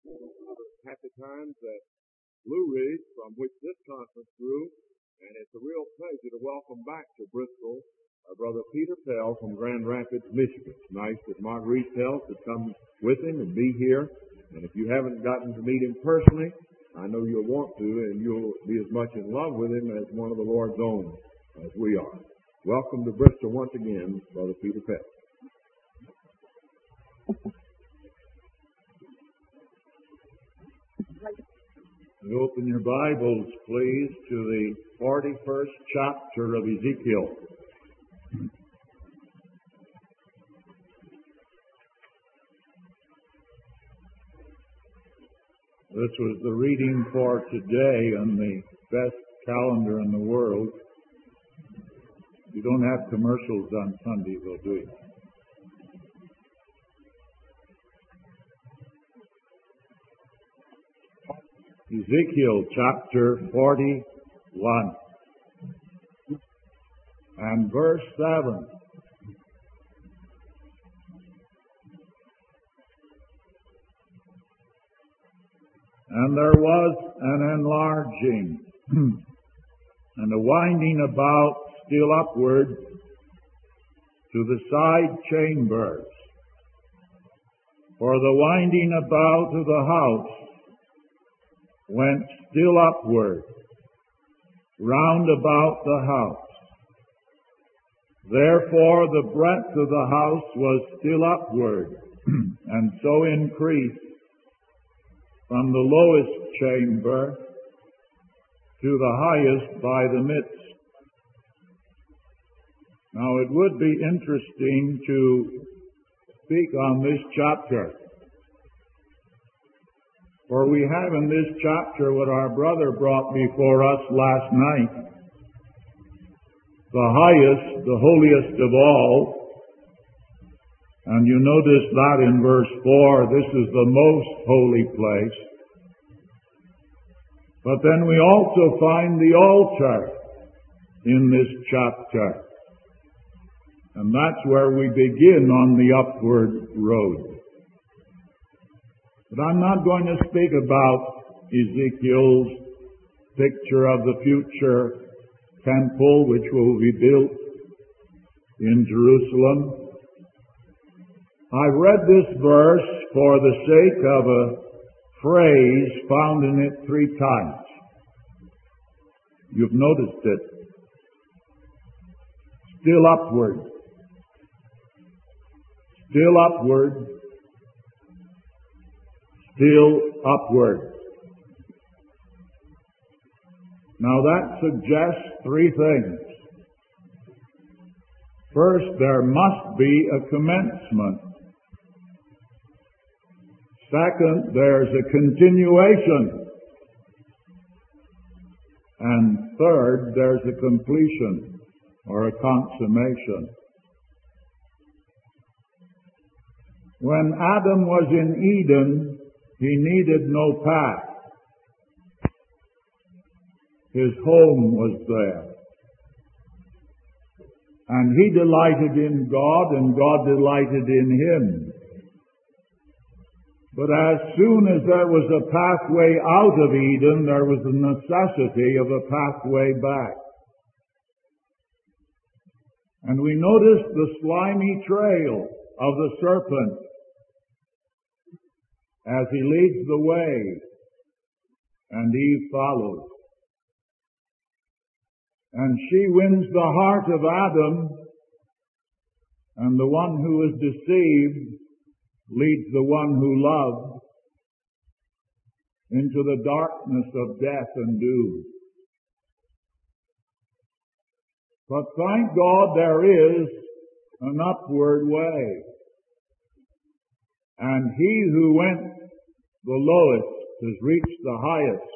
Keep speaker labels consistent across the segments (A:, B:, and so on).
A: Happy times at Blue Ridge, from which this conference grew, and it's a real pleasure to welcome back to Bristol our brother Peter Pell from Grand Rapids, Michigan. It's nice that Marguerite Pell could come with him and be here, and if you haven't gotten to meet him personally, I know you'll want to, and you'll be as much in love with him as one of the Lord's own as we are. Welcome to Bristol once again, Brother Peter Pell. You open your Bibles, please, to the 41st chapter of Ezekiel. This was the reading for today on the best calendar in the world. You don't have commercials on Sunday, though, do you? Ezekiel chapter 41 and verse 7. And there was an enlarging and a winding about still upward to the side chambers. For the winding about of the house went still upward, round about the house. Therefore the breadth of the house was still upward, and so increased from the lowest chamber to the highest by the midst. Now it would be interesting to speak on this chapter, for we have in this chapter what our brother brought before us last night, the highest, the holiest of all. And you notice that in verse 4, this is the most holy place. But then we also find the altar in this chapter. And that's where we begin on the upward road. But I'm not going to speak about Ezekiel's picture of the future temple which will be built in Jerusalem. I read this verse for the sake of a phrase found in it 3 times. You've noticed it. Still upward. Still upward. Still upward. Now that suggests 3 things. First, there must be a commencement. Second, there's a continuation. And third, there's a completion or a consummation. When Adam was in Eden, he needed no path. His home was there. And he delighted in God, and God delighted in him. But as soon as there was a pathway out of Eden, there was a necessity of a pathway back. And we noticed the slimy trail of the serpent as he leads the way, and Eve follows. And she wins the heart of Adam, and the one who is deceived leads the one who loved into the darkness of death and doom. But thank God there is an upward way. And he who went the lowest has reached the highest.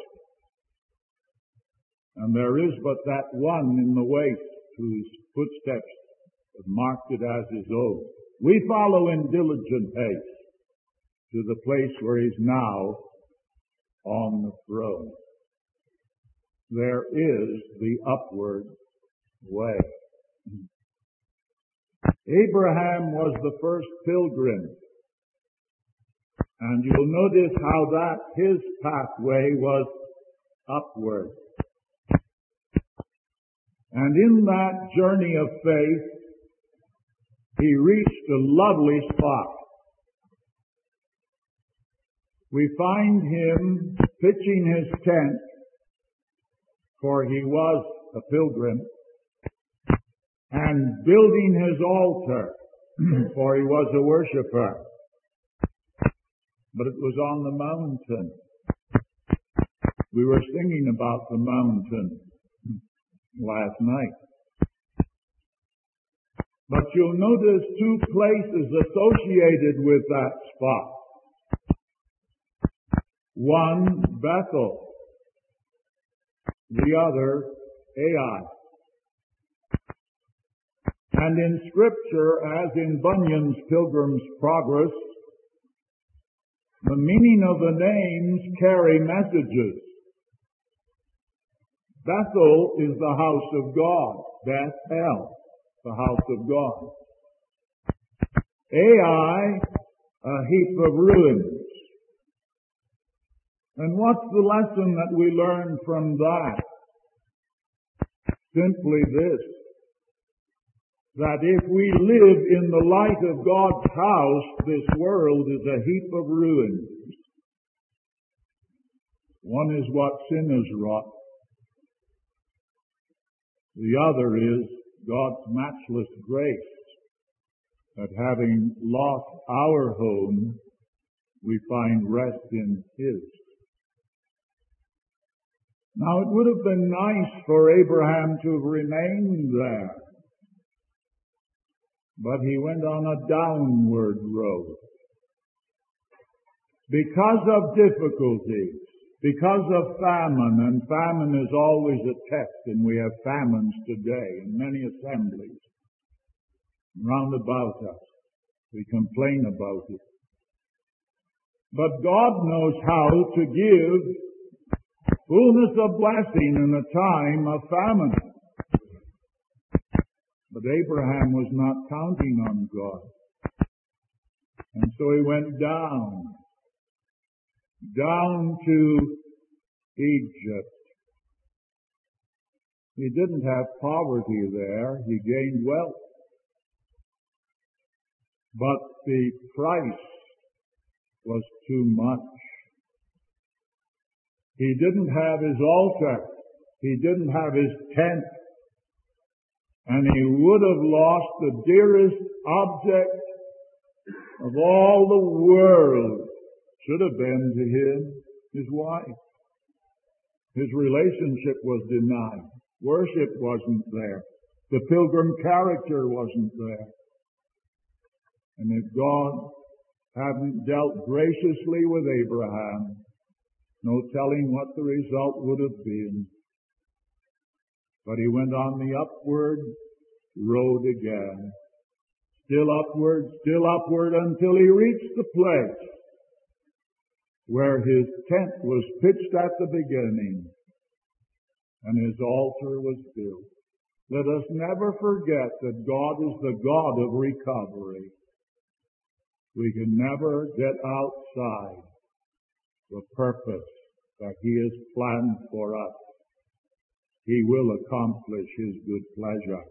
A: And there is but that one in the waste whose footsteps have marked it as his own. We follow in diligent haste to the place where he's now on the throne. There is the upward way. Abraham was the first pilgrim,
B: And you'll notice how that his pathway was upward. And in that journey of faith, he reached a lovely spot. We find him pitching his tent, for he was a pilgrim, and building his altar, for he was a worshiper. But it was on the mountain. We were singing about the mountain last night. But you'll notice two places associated with that spot. One, Bethel. The other, Ai. And in Scripture, as in Bunyan's Pilgrim's Progress, the meaning of the names carry messages. Bethel is the house of God. Bethel, the house of God. Ai, a heap of ruins. And what's the lesson that we learn from that? Simply this, that if we live in the light of God's house, this world is a heap of ruins. One is what sin has wrought. The other is God's matchless grace, that having lost our home, we find rest in His. Now, it would have been nice for Abraham to have remained there, but he went on a downward road. Because of difficulties, because of famine, and famine is always a test, and we have famines today in many assemblies round about us. We complain about it. But God knows how to give fullness of blessing in a time of famine. But Abraham was not counting on God. And so he went down to Egypt. He didn't have poverty there. He gained wealth. But the price was too much. He didn't have his altar. He didn't have his tent. And he would have lost the dearest object of all the world. Should have been to him his wife. His relationship was denied. Worship wasn't there. The pilgrim character wasn't there. And if God hadn't dealt graciously with Abraham, no telling what the result would have been. But he went on the upward road again. Still upward, until he reached the place where his tent was pitched at the beginning and his altar was built. Let us never forget that God is the God of recovery. We can never get outside the purpose that He has planned for us. He will accomplish His good pleasure.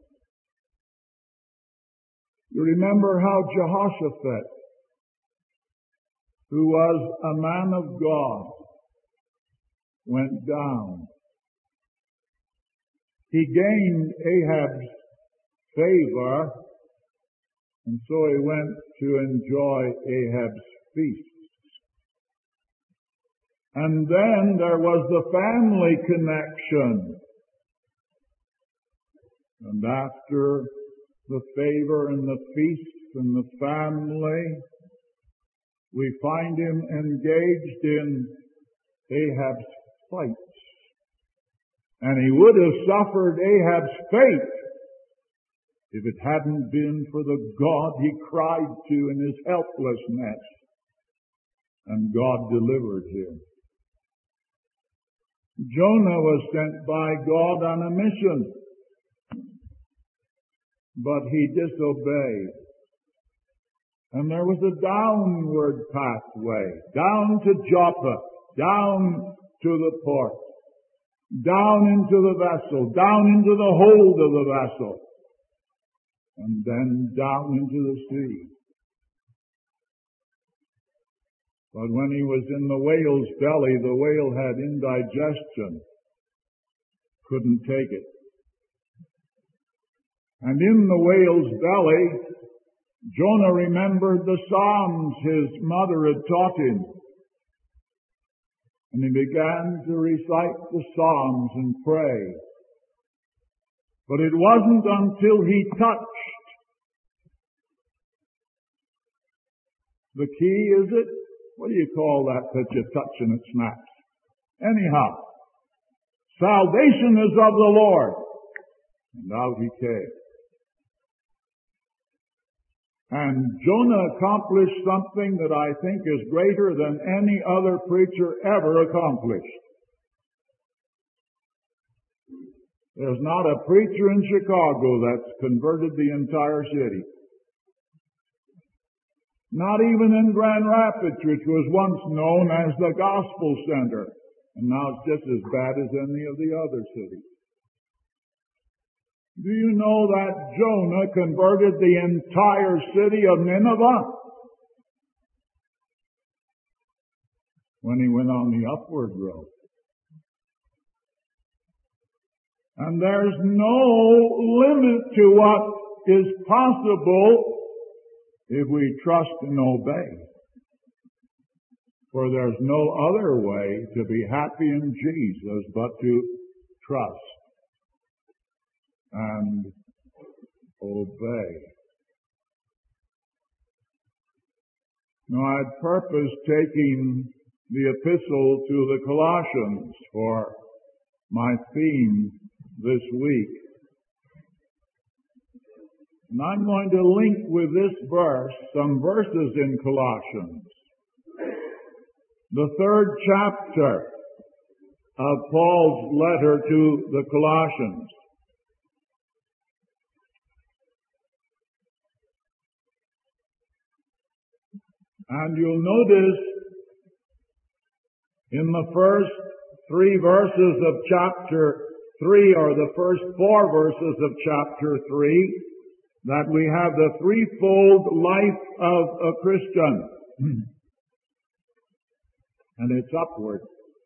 B: You remember how Jehoshaphat, who was a man of God, went down. He gained Ahab's favor, and so he went to enjoy Ahab's feast. And then there was the family connection. And after the favor and the feast and the family, we find him engaged in Ahab's fights. And he would have suffered Ahab's fate if it hadn't been for the God he cried to in his helplessness. And God delivered him. Jonah was sent by God on a mission, but he disobeyed. And there was a downward pathway, down to Joppa, down to the port, down into the vessel, down into the hold of the vessel, and then down into the sea. But when he was in the whale's belly, the whale had indigestion, couldn't take it. And in the whale's belly, Jonah remembered the Psalms his mother had taught him. And he began to recite the Psalms and pray. But it wasn't until he touched. The key, is it? What do you call that you touch and it snaps? Anyhow, salvation is of the Lord. And out he came. And Jonah accomplished something that I think is greater than any other preacher ever accomplished. There's not a preacher in Chicago that's converted the entire city. Not even in Grand Rapids, which was once known as the Gospel Center, and now it's just as bad as any of the other cities. Do you know that Jonah converted the entire city of Nineveh when he went on the upward road? And there's no limit to what is possible if we trust and obey. For there's no other way to be happy in Jesus but to trust and obey. Now, I'd purposed taking the epistle to the Colossians for my theme this week. And I'm going to link with this verse some verses in Colossians. The 3rd chapter of Paul's letter to the Colossians. And you'll notice in the first 3 verses of chapter 3, or the first 4 verses of chapter 3, that we have the threefold life of a Christian. And it's upward.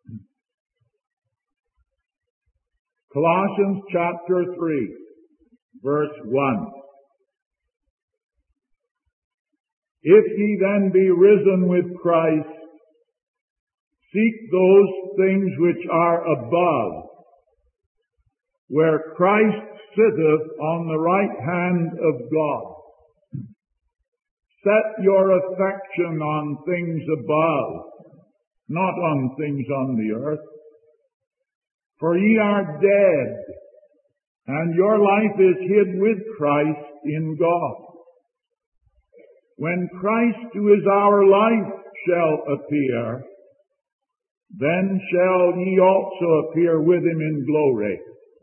B: Colossians chapter 3, verse 1. If ye then be risen with Christ, seek those things which are above, where Christ sitteth on the right hand of God. Set your affection on things above, not on things on the earth. For ye are dead, and your life is hid with Christ in God. When Christ, who is our life, shall appear, then shall ye also appear with him in glory.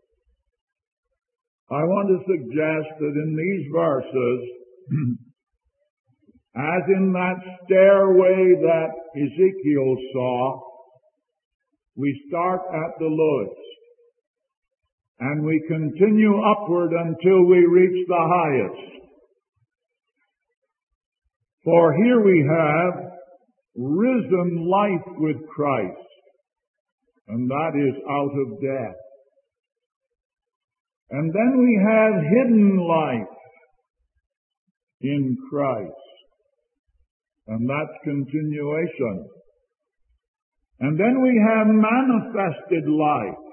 B: I want to suggest that in these verses, as in that stairway that Ezekiel saw, we start at the lowest, and we continue upward until we reach the highest. For here we have risen life with Christ, and that is out of death. And then we have hidden life in Christ, and that's continuation. And then we have manifested life,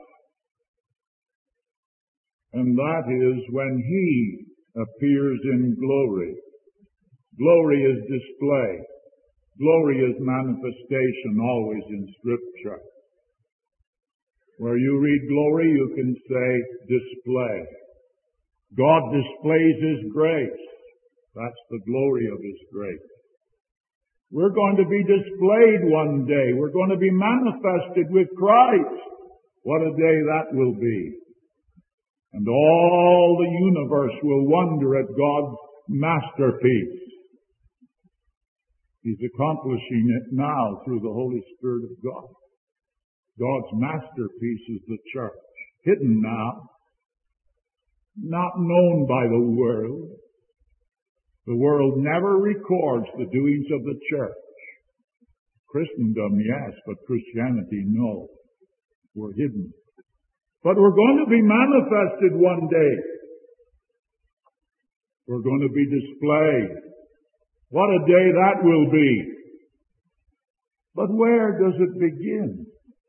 B: and that is when He appears in glory. Glory is display. Glory is manifestation, always in Scripture. Where you read glory, you can say display. God displays His grace. That's the glory of His grace. We're going to be displayed one day. We're going to be manifested with Christ. What a day that will be. And all the universe will wonder at God's masterpiece. He's accomplishing it now through the Holy Spirit of God. God's masterpiece is the church. Hidden now. Not known by the world. The world never records the doings of the church. Christendom, yes, but Christianity, no. We're hidden. But we're going to be manifested one day. We're going to be displayed. What a day that will be. But where does it begin?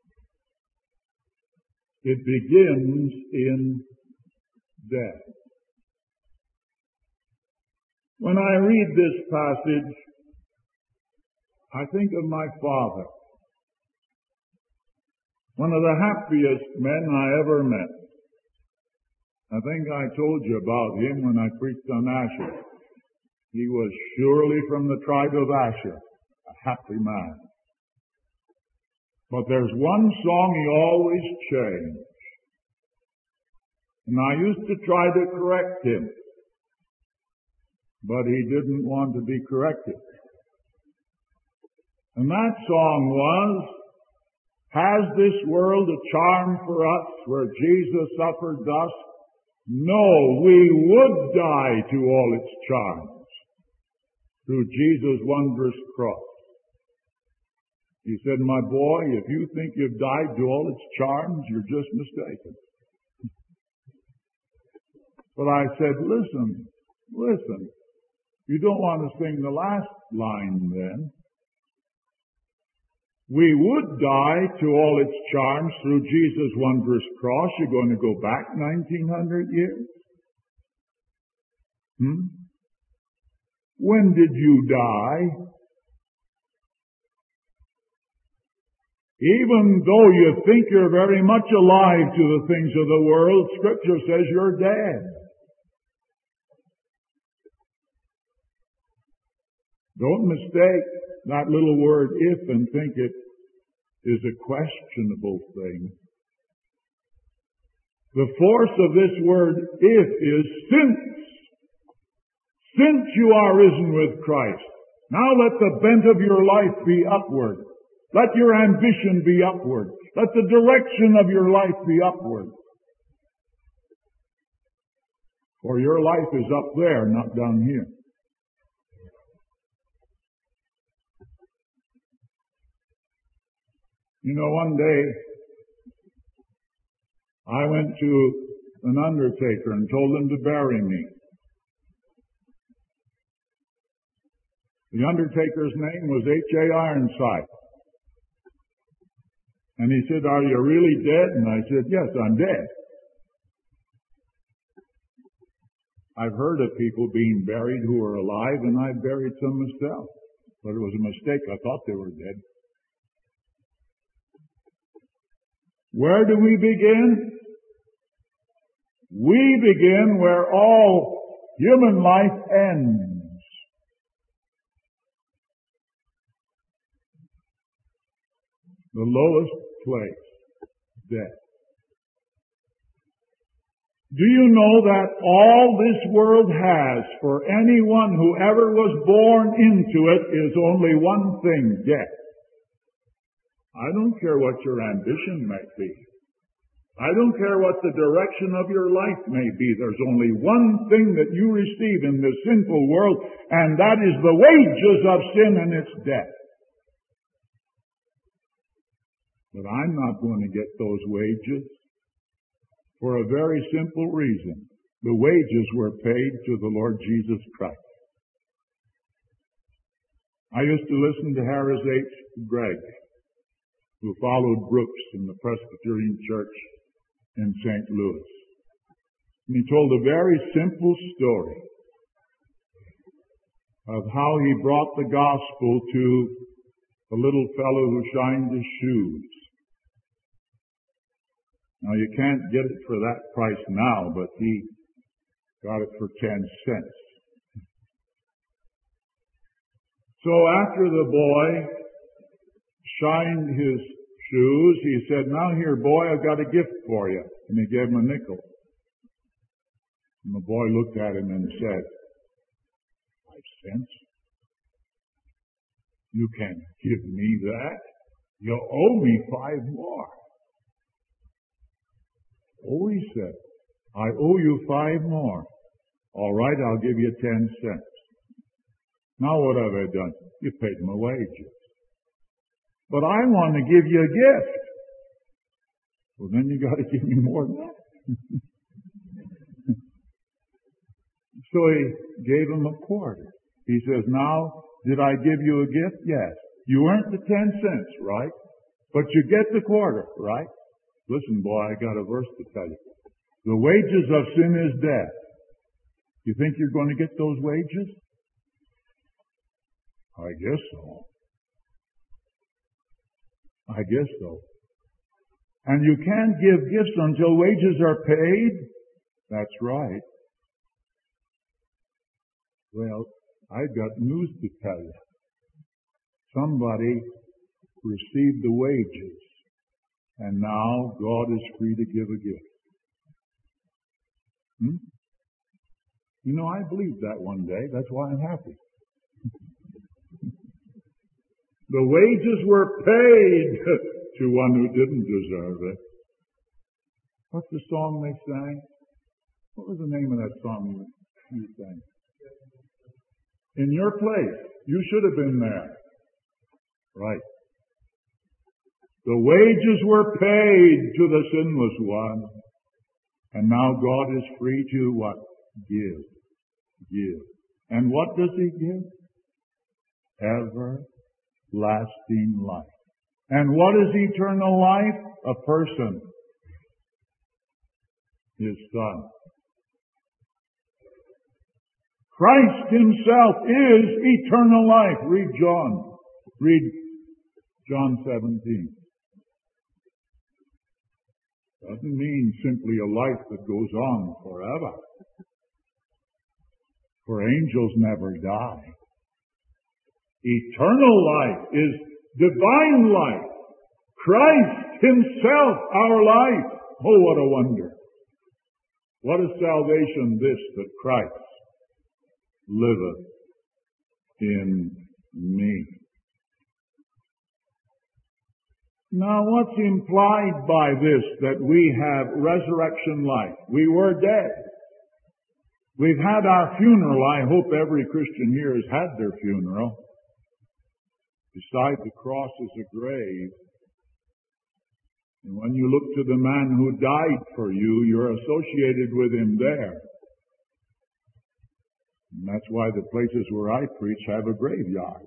B: It begins in death. When I read this passage, I think of my father. One of the happiest men I ever met. I think I told you about him when I preached on Asher. He was surely from the tribe of Asher, a happy man. But there's one song he always changed. And I used to try to correct him. But he didn't want to be corrected. And that song was, has this world a charm for us where Jesus suffered thus? No, we would die to all its charms through Jesus' wondrous cross. He said, my boy, if you think you've died to all its charms, you're just mistaken. But I said, listen. You don't want to sing the last line then. We would die to all its charms through Jesus' wondrous cross. You're going to go back 1900 years? When did you die? Even though you think you're very much alive to the things of the world, Scripture says you're dead. Don't mistake that little word if and think it is a questionable thing. The force of this word if is since. Since you are risen with Christ. Now let the bent of your life be upward. Let your ambition be upward. Let the direction of your life be upward. For your life is up there, not down here. You know, one day, I went to an undertaker and told him to bury me. The undertaker's name was H.A. Ironside. And he said, are you really dead? And I said, yes, I'm dead. I've heard of people being buried who are alive, and I buried some myself. But it was a mistake. I thought they were dead. Where do we begin? We begin where all human life ends. The lowest place, death. Do you know that all this world has for anyone who ever was born into it is only one thing, death? I don't care what your ambition may be. I don't care what the direction of your life may be. There's only one thing that you receive in this sinful world, and that is the wages of sin, and it's death. But I'm not going to get those wages for a very simple reason. The wages were paid to the Lord Jesus Christ. I used to listen to Harris H. Gregg, who followed Brooks in the Presbyterian Church in St. Louis. And he told a very simple story of how he brought the gospel to a little fellow who shined his shoes. Now, you can't get it for that price now, but he got it for 10 cents. So after the boy shined his shoes, he said, now here, boy, I've got a gift for you. And he gave him a nickel. And the boy looked at him and said, 5 cents? You can't give me that. You owe me 5 more. Oh, he said, I owe you 5 more. All right, I'll give you 10 cents. Now what have I done? You paid my wages. But I want to give you a gift. Well, then you got to give me more than that. So he gave him a quarter. He says, now, did I give you a gift? Yes. You earned the 10 cents, right? But you get the quarter, right? Listen, boy, I got a verse to tell you. The wages of sin is death. You think you're going to get those wages? I guess so. I guess so. And you can't give gifts until wages are paid? That's right. Well, I've got news to tell you. Somebody received the wages, and now God is free to give a gift. You know, I believed that one day. That's why I'm happy. The wages were paid to one who didn't deserve it. What's the song they sang? What was the name of that song you sang? In your place. You should have been there. Right. The wages were paid to the sinless one. And now God is free to what? Give. Give. And what does He give? Everlasting life. And what is eternal life? A person. His Son. Christ Himself is eternal life. Read John. Read John 17. Doesn't mean simply a life that goes on forever. For angels never die. Eternal life is divine life. Christ Himself, our life. Oh, what a wonder. What a salvation this, that Christ liveth in me. Now, what's implied by this, that we have resurrection life? We were dead. We've had our funeral. I hope every Christian here has had their funeral. Beside the cross is a grave. And when you look to the man who died for you, you're associated with him there. And that's why the places where I preach have a graveyard.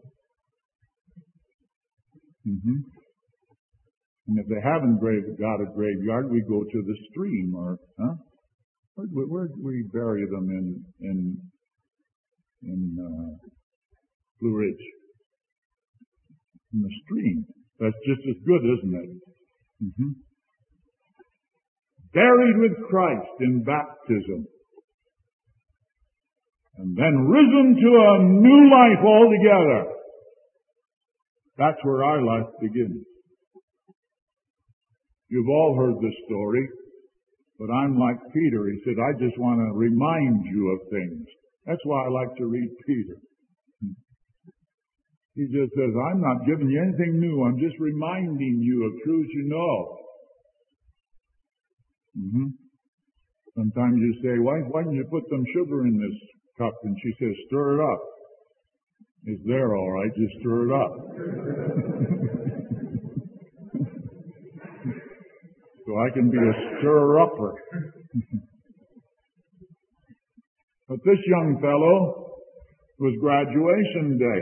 B: And if they haven't got a graveyard, we go to the stream, or where do we bury them in Blue Ridge? In the stream. That's just as good, isn't it? Buried with Christ in baptism. And then risen to a new life altogether. That's where our life begins. You've all heard this story, but I'm like Peter. He said, I just want to remind you of things. That's why I like to read Peter. He just says, I'm not giving you anything new. I'm just reminding you of truths you know. Sometimes you say, why didn't you put some sugar in this cup? And she says, stir it up. It's there all right, just stir it up. So I can be a stir-upper. But this young fellow was graduation day.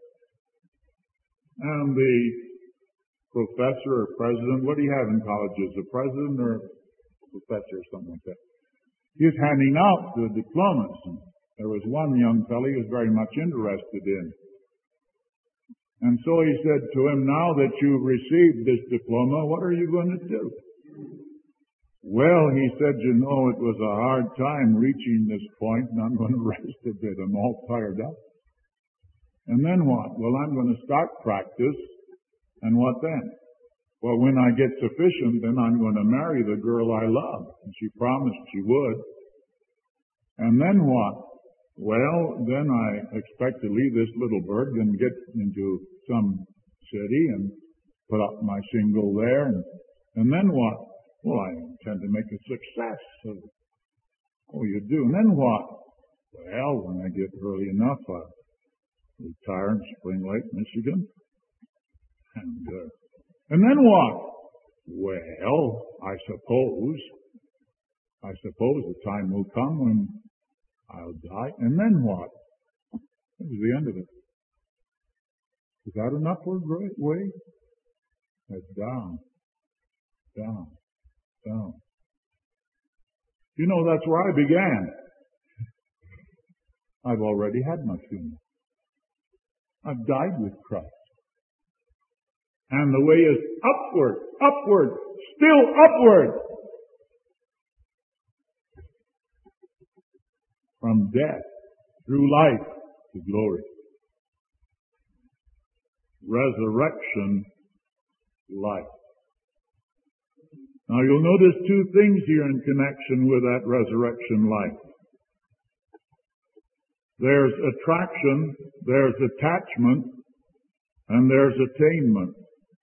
B: And the professor or president, what do you have in colleges? A president or a professor or something like that? He was handing out the diplomas. And there was one young fellow he was very much interested in. And so he said to him, now that you've received this diploma, what are you going to do? Well, he said, you know, it was a hard time reaching this point, and I'm going to rest a bit. I'm all tired up. And then what? Well, I'm going to start practice. And what then? Well, when I get sufficient, then I'm going to marry the girl I love. And she promised she would. And then what? Well, then I expect to leave this little burg and get into some city and put up my shingle there. And then what? Well, I intend to make a success of it. Oh, you do? And then what? Well, when I get early enough, I'll retire in Spring Lake, Michigan. And then what? Well, I suppose the time will come when I'll die. And then what? That was the end of it. Is that an upward way? That's down, down, down. You know, that's where I began. I've already had my funeral. I've died with Christ. And the way is upward, upward, still upward. From death through life to glory. Resurrection life. Now you'll notice two things here in connection with that resurrection life. There's attraction, there's attachment, and there's attainment.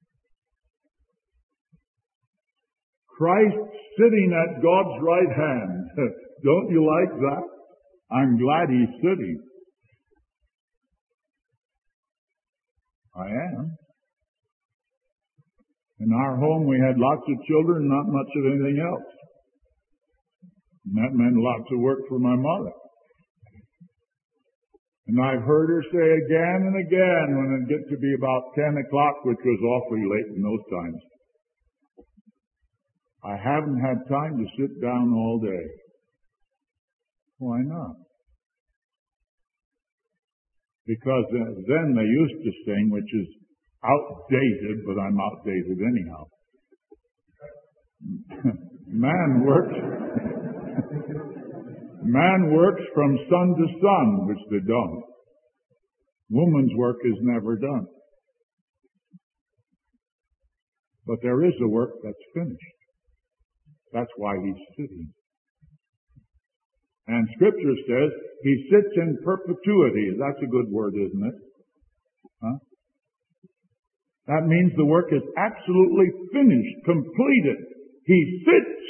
B: Christ sitting at God's right hand. Don't you like that? I'm glad He's sitting. I am. In our home we had lots of children, not much of anything else. And that meant lots of work for my mother. And I've heard her say again and again when it get to be about 10 o'clock, which was awfully late in those times, I haven't had time to sit down all day. Why not? Because then they used to sing, which is outdated, but I'm outdated anyhow. Man works from sun to sun, which they don't. Woman's work is never done. But there is a work that's finished. That's why He's sitting. And Scripture says He sits in perpetuity. That's a good word, isn't it? Huh? That means the work is absolutely finished, completed. He sits.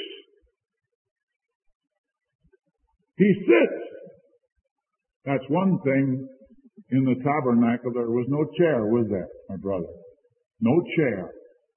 B: He sits. That's one thing in the tabernacle. There was no chair, was there, my brother? No chair.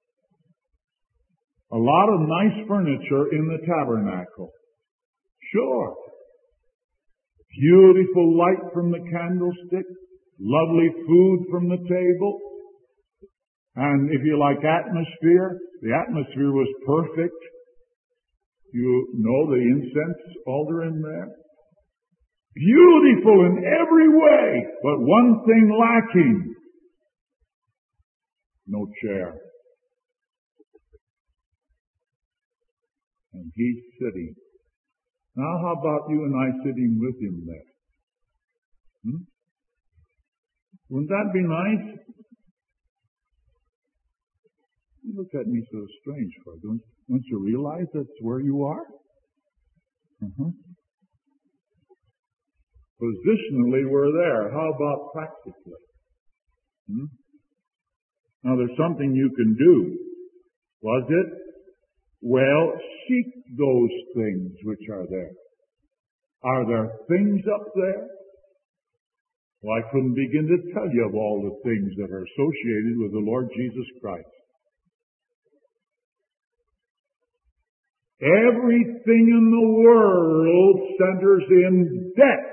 B: A lot of nice furniture in the tabernacle. Sure. Beautiful light from the candlestick. Lovely food from the table. And if you like atmosphere, the atmosphere was perfect. You know the incense altar in there. Beautiful in every way, but one thing lacking. No chair. And He's sitting. Now how about you and I sitting with Him there? Wouldn't that be nice? You look at me so strange for it. Don't you realize that's where you are? Positionally, we're there. How about practically? Now, there's something you can do. Was it? Well, seek those things which are there. Are there things up there? Well, I couldn't begin to tell you of all the things that are associated with the Lord Jesus Christ. Everything in the world centers in death.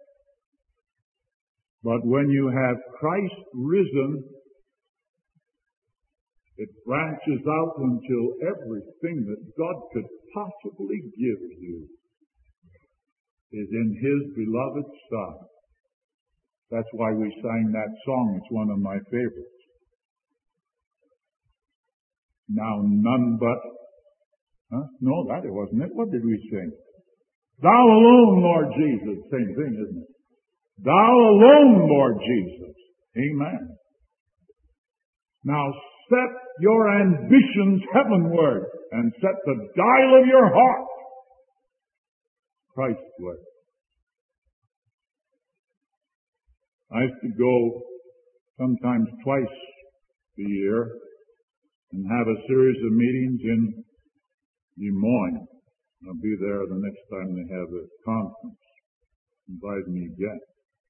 B: But when you have Christ risen, it branches out until everything that God could possibly give you is in His beloved Son. That's why we sang that song. It's one of my favorites. Now none but... No, that it wasn't it. What did we sing? Thou alone, Lord Jesus. Same thing, isn't it? Thou alone, Lord Jesus. Amen. Now set your ambitions heavenward and set the dial of your heart Christward. I used to go sometimes twice a year and have a series of meetings in Des Moines. I'll be there the next time they have a conference. Invite me again.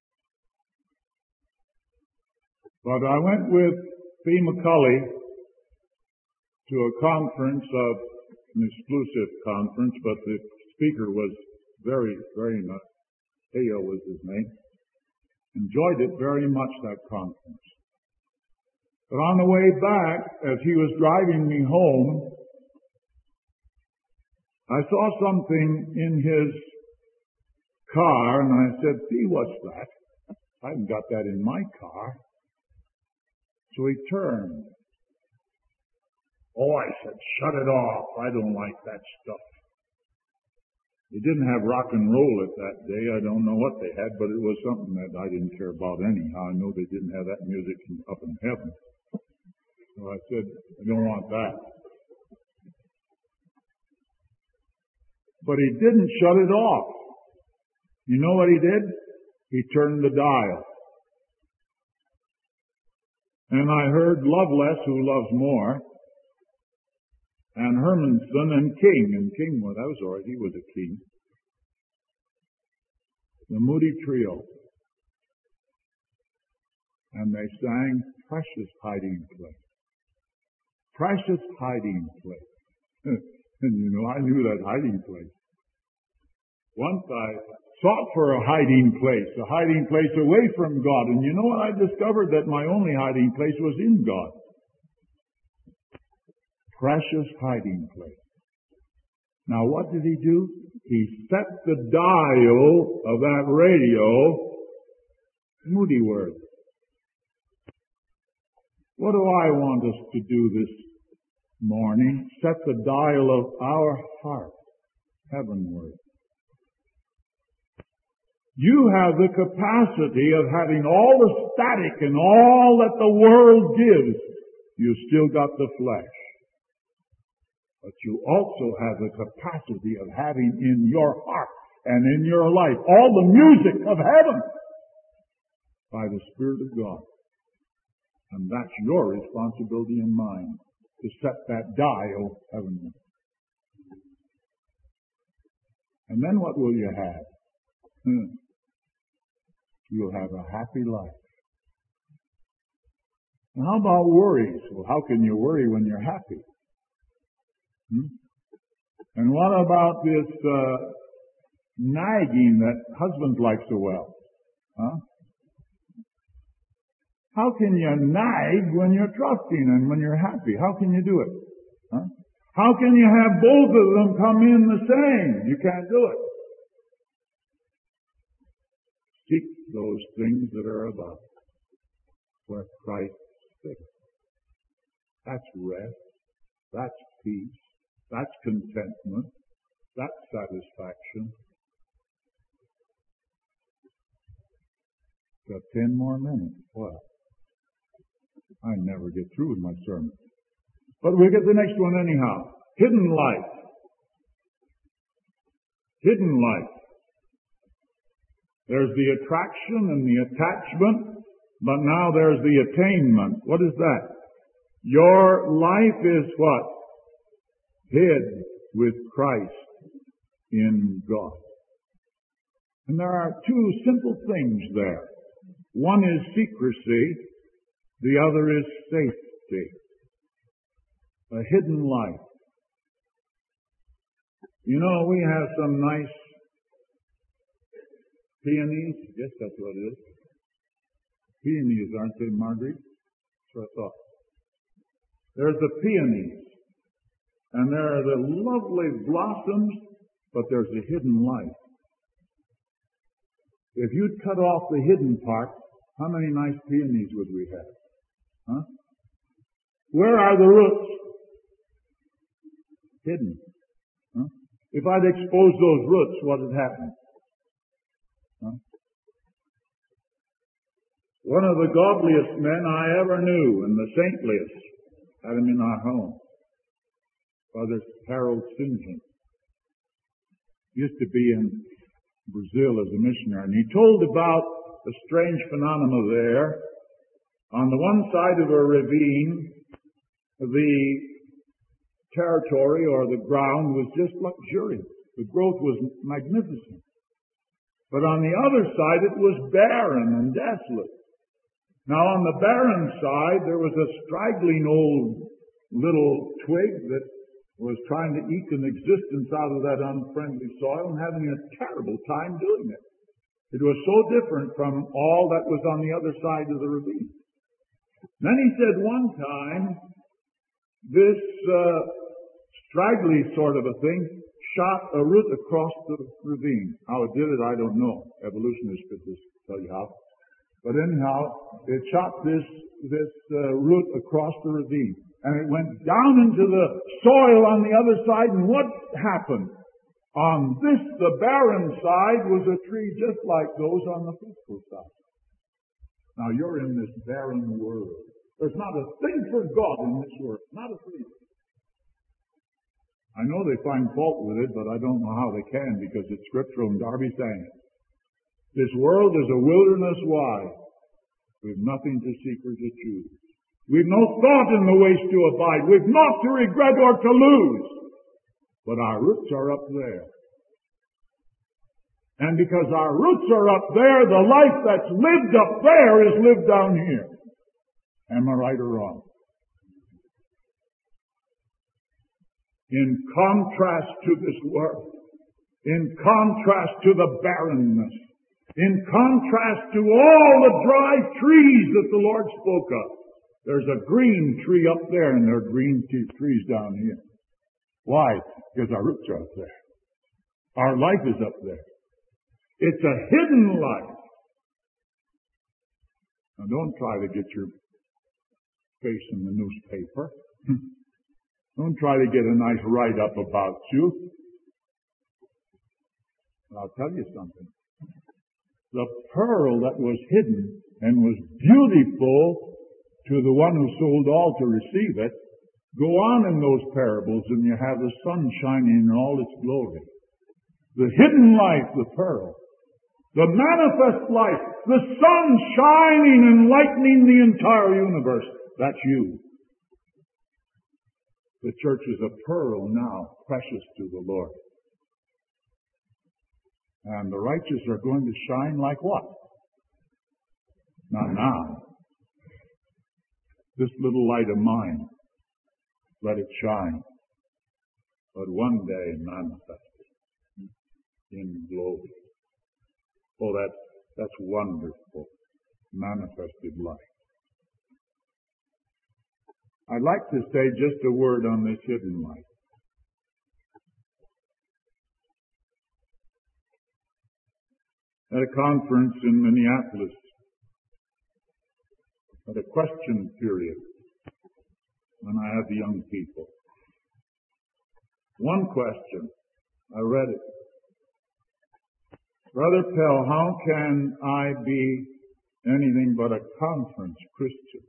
B: But I went with P. McCully to a conference, an exclusive conference, but the speaker was very, very much, Theo was his name. Enjoyed it very much, that conference. But on the way back, as he was driving me home, I saw something in his car, and I said, "P, what's that? I haven't got that in my car." So he turned. "Oh," I said, "shut it off. I don't like that stuff." They didn't have rock and roll at that day. I don't know what they had, but it was something that I didn't care about anyhow. I know they didn't have that music up in heaven. So I said, "I don't want that." But he didn't shut it off. You know what he did? He turned the dial. And I heard Loveless, Who Loves More, and Hermanson and King. And King, well, that was all right. He was a king. The Moody Trio. And they sang Precious Hiding Place. Precious Hiding Place. And you know, I knew that hiding place. Once I sought for a hiding place away from God. And you know what? I discovered that my only hiding place was in God. Precious hiding place. Now what did he do? He set the dial of that radio Moodyward. What do I want us to do this morning? Set the dial of our heart heavenward. You have the capacity of having all the static and all that the world gives. You still got the flesh. But you also have the capacity of having in your heart and in your life all the music of heaven by the Spirit of God. And that's your responsibility and mine, to set that dial heavenward. And then what will you have? You'll have a happy life. And how about worries? Well, how can you worry when you're happy? And what about this nagging that husbands like so well? How can you nag when you're trusting and when you're happy? How can you do it? How can you have both of them come in the same? You can't do it. Seek those things that are above, where Christ sits. That's rest. That's peace. That's contentment. That's satisfaction. Got 10 more minutes. Well, I never get through with my sermon. But we'll get the next one anyhow. Hidden life. Hidden life. There's the attraction and the attachment, but now there's the attainment. What is that? Your life is what? Hid with Christ in God. And there are two simple things there. One is secrecy, the other is safety. A hidden life. You know, we have some nice peonies. I guess that's what it is. Peonies, aren't they, Marguerite? That's what I thought. There's the peonies. And there are the lovely blossoms, but there's a hidden life. If you'd cut off the hidden part, how many nice peonies would we have? Where are the roots? Hidden. If I'd exposed those roots, what would happen? One of the godliest men I ever knew, and the saintliest, had him in our home. Father Harold St. John. Used to be in Brazil as a missionary, and he told about a strange phenomenon there. On the one side of a ravine, the territory or the ground was just luxuriant. The growth was magnificent. But on the other side, it was barren and desolate. Now, on the barren side, there was a straggling old little twig that was trying to eke an existence out of that unfriendly soil and having a terrible time doing it. It was so different from all that was on the other side of the ravine. Then he said one time, this straggly sort of a thing shot a root across the ravine. How it did it, I don't know. Evolutionists could just tell you how. But anyhow, it shot this root across the ravine. And it went down into the soil on the other side. And what happened? On this, the barren side, was a tree just like those on the fruitful side. Now you're in this barren world. There's not a thing for God in this world. Not a thing. I know they find fault with it, but I don't know how they can because it's scriptural, and Darby sang it. This world is a wilderness wide, with nothing to seek or to choose. We've no thought in the ways to abide. We've naught to regret or to lose. But our roots are up there. And because our roots are up there, the life that's lived up there is lived down here. Am I right or wrong? In contrast to this world, in contrast to the barrenness, in contrast to all the dry trees that the Lord spoke of, there's a green tree up there and there are green trees down here. Why? Because our roots are up there. Our life is up there. It's a hidden life. Now don't try to get your face in the newspaper. Don't try to get a nice write-up about you. I'll tell you something. The pearl that was hidden and was beautiful to the one who sold all to receive it, go on in those parables and you have the sun shining in all its glory. The hidden life, the pearl. The manifest life, the sun shining and lightening the entire universe. That's you. The church is a pearl now, precious to the Lord. And the righteous are going to shine like what? Not now. This little light of mine, let it shine. But one day manifested in glory. Oh, that's wonderful. Manifested life. I'd like to say just a word on this hidden life. At a conference in Minneapolis, at a question period, when I had the young people. One question, I read it. Brother Pell, how can I be anything but a conference Christian?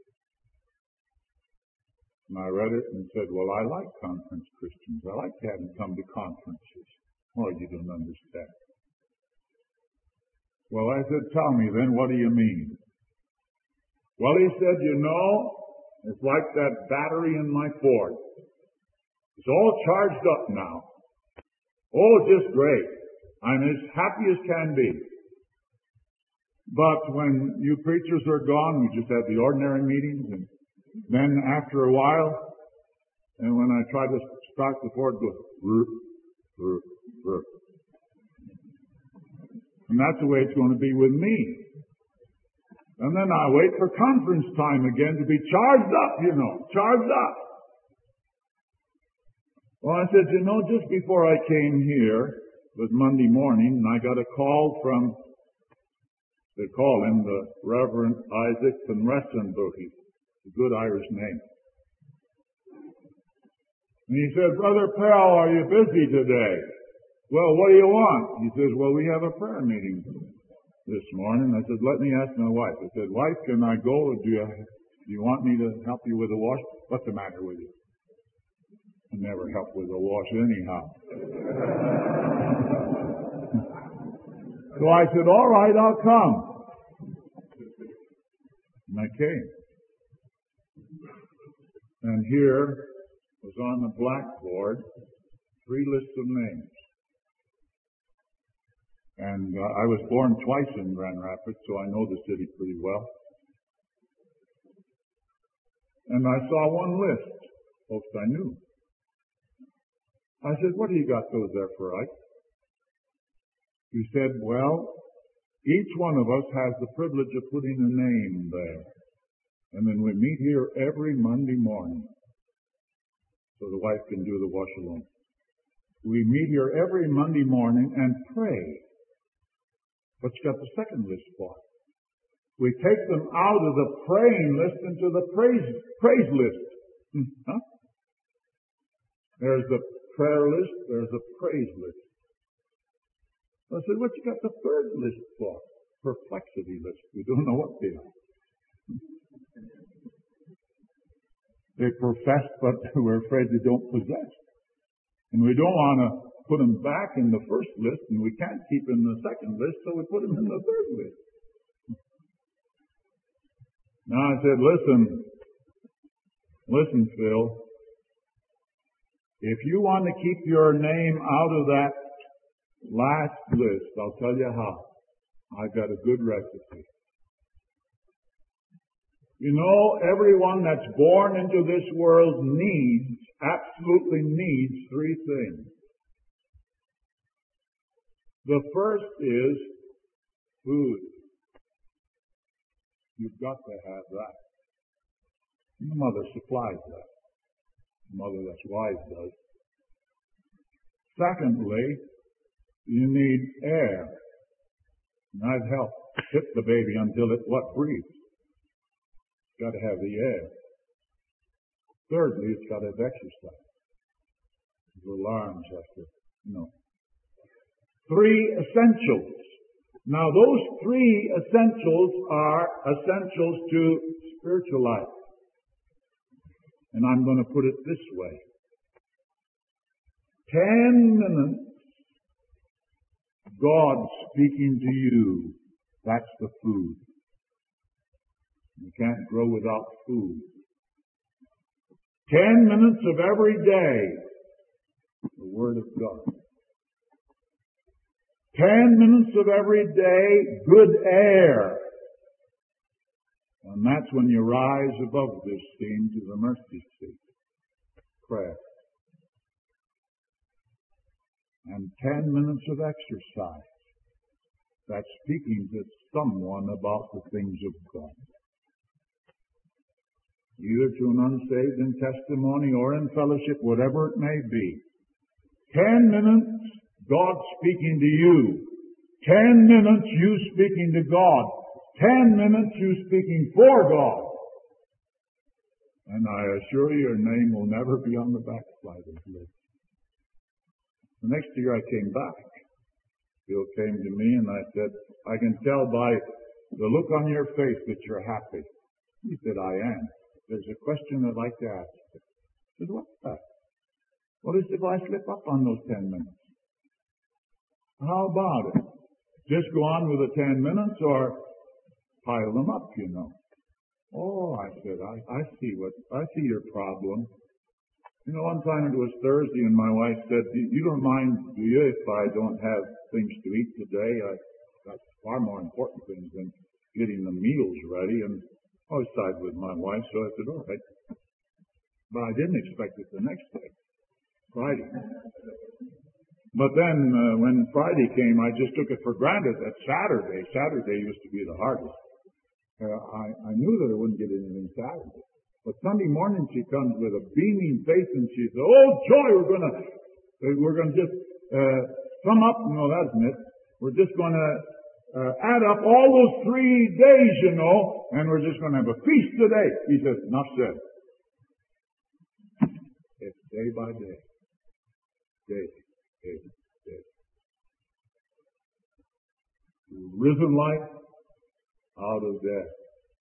B: And I read it and said, well, I like conference Christians. I like to have them come to conferences. Oh, you don't understand. Well, I said, tell me then, what do you mean? Well, he said, it's like that battery in my Ford. It's all charged up now. Oh, just great. I'm as happy as can be. But when you preachers are gone, we just have the ordinary meetings, and then after a while, and when I try to start the Ford, it goes, rrr, rrr, rrr. And that's the way it's going to be with me. And then I wait for conference time again to be charged up, charged up. Well, I said, just before I came here, it was Monday morning, and I got a call from, they call him the Reverend Isaac van Ressenbuch. A good Irish name. And he said, Brother Pell, are you busy today? Well, what do you want? He says, well, we have a prayer meeting this morning. I said, let me ask my wife. I said, wife, can I go? Do you want me to help you with the wash? What's the matter with you? I never help with the wash anyhow. So I said, all right, I'll come. And I came. And here was on the blackboard 3 lists of names. And I was born twice in Grand Rapids, so I know the city pretty well. And I saw one list, folks I knew. I said, what do you got those there for, Ike? He said, well, each one of us has the privilege of putting a name there. And then we meet here every Monday morning, so the wife can do the wash alone. We meet here every Monday morning and pray. What's got the second list for? We take them out of the praying list into the praise list. Huh? There's the prayer list, there's the praise list. I said, what you got the third list for? Perplexity list. We don't know what they are. They profess, but we're afraid they don't possess. And we don't want to put them back in the first list, and we can't keep them in the second list, so we put them in the third list. Now I said, listen, Phil, if you want to keep your name out of that last list, I'll tell you how. I've got a good recipe. You know, everyone that's born into this world absolutely needs 3 things. The first is food. You've got to have that. And the mother supplies that. The mother that's wise does. Secondly, you need air. And I've helped hit the baby until it breathes. It's got to have the air. Thirdly, it's got to have exercise. The alarms have to, 3 essentials. Now, those 3 essentials are essentials to spiritual life. And I'm going to put it this way. 10 minutes, God speaking to you, that's the food. You can't grow without food. 10 minutes of every day, the Word of God. 10 minutes of every day, good air. And that's when you rise above this scene to the mercy seat. Prayer. And 10 minutes of exercise. That's speaking to someone about the things of God. Either to an unsaved in testimony or in fellowship, whatever it may be. 10 minutes, God speaking to you. 10 minutes, you speaking to God. 10 minutes, you speaking for God. And I assure you, your name will never be on the backsliders list. The next year I came back. Bill came to me and I said, I can tell by the look on your face that you're happy. He said, I am. There's a question I'd like to ask you. I said, what's that? Well, he said, well, I slip up on those 10 minutes. How about it? Just go on with the 10 minutes or pile them up, Oh, I said, I see your problem. One time it was Thursday and my wife said, you don't mind, do you, if I don't have things to eat today? Got far more important things than getting the meals ready. And I was side with my wife, so I said, all right. But I didn't expect it the next day, Friday. But then when Friday came, I just took it for granted that Saturday used to be the hardest. I knew that I wouldn't get anything Saturday. But Sunday morning she comes with a beaming face and she says, oh joy, we're gonna just sum up. No, that isn't it. We're just gonna add up all those 3 days, and we're just gonna have a feast today. He says, enough said. It's day by day. Day. Risen life out of death.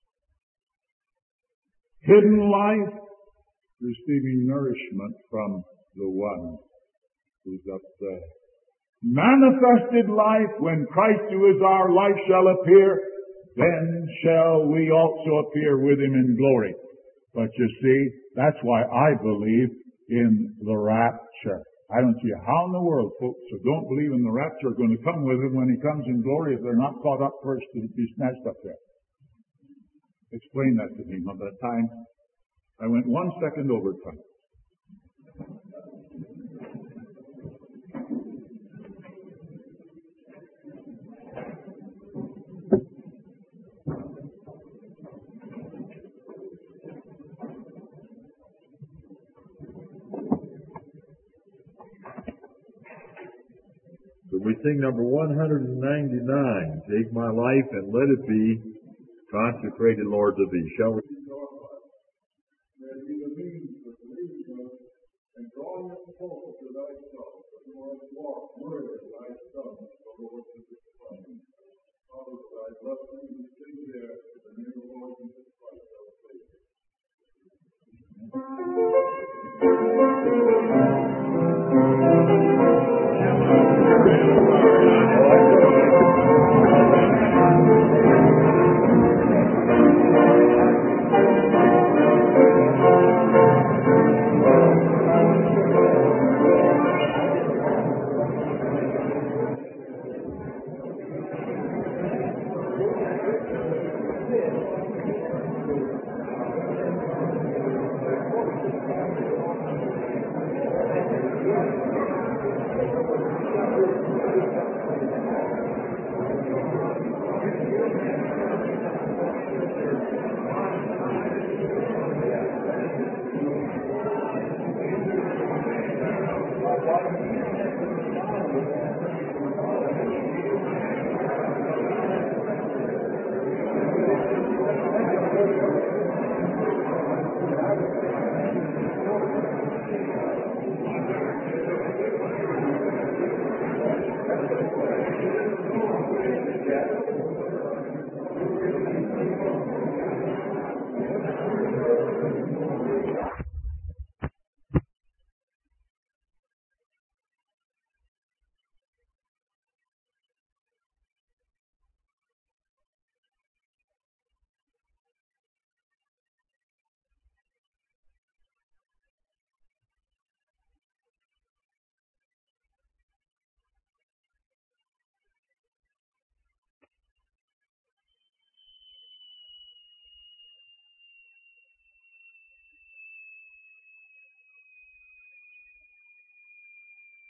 B: Hidden life, receiving nourishment from the one who's up there. Manifested life, when Christ who is our life shall appear, then shall we also appear with him in glory. But you see, that's why I believe in the rapture. I don't see how in the world folks who don't believe in the rapture are going to come with him when he comes in glory if they're not caught up first to be snatched up there. Explain that to me. By that time, I went 1 second over time.
C: So we sing number 199, Take My Life and Let It Be Consecrated, Lord, to Thee. Shall we?
A: May it be the means of leading us and drawing us closer to thyself, to our